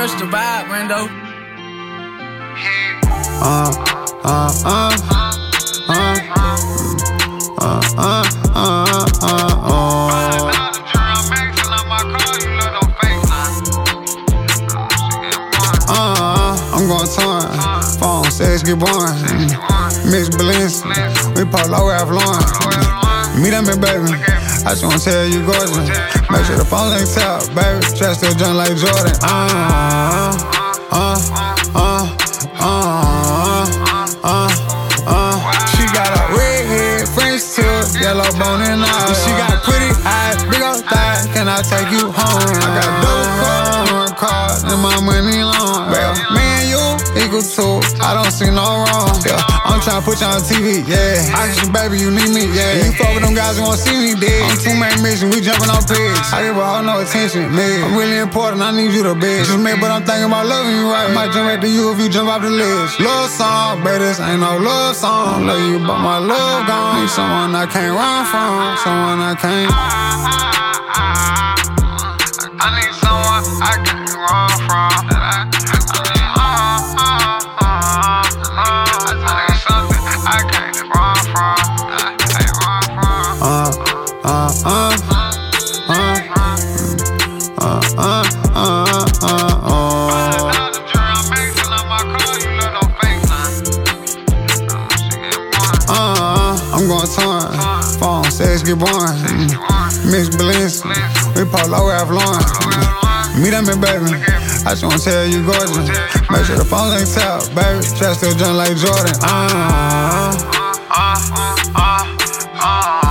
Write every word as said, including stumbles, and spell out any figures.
rush the vibe window. Uh, uh, uh, uh, uh, uh, uh, uh, uh. Uh, I'm going torn. Phone says get born. Miss Balance, we Polo Ralph Lauren. Meet up me, baby. I just wanna tell you gorgeous. Make sure the phone ain't top, baby. Dress still jump like Jordan. Uh, uh, uh, uh, uh, uh. She got a red head, French tip, yellow bone and all. She got pretty eyes, big old thighs. Can I take you home? I got dope cars and my money long. Well, me and you equal two. I don't see no wrong. Yeah, I'm tryna put you on T V. Yeah, I can baby, you need me. Yeah, you fuck with them guys who wanna see me dead. I'm two man mission, we jumping on pigs. I give a hoe no attention, man. I'm really important, I need you to bitch. Just me, but I'm thinking about loving you right. Might jump back to you if you jump off the ledge. Love song, but this ain't no love song. Love you, but my love gone. Need someone I can't run from, someone I can't. I need someone I can't run from. I need something I can't run from. I can't run from. Uh, uh, uh, uh, uh, uh, uh, uh, uh. Uh, I'm going torn. Phone says get born. Miss Balance, we Polo Ralph Lauren. Meet up me, baby. I just wanna tell you gorgeous. Make sure the phone ain't top, baby. Dress still jump like Jordan. Uh, uh, uh, uh, uh.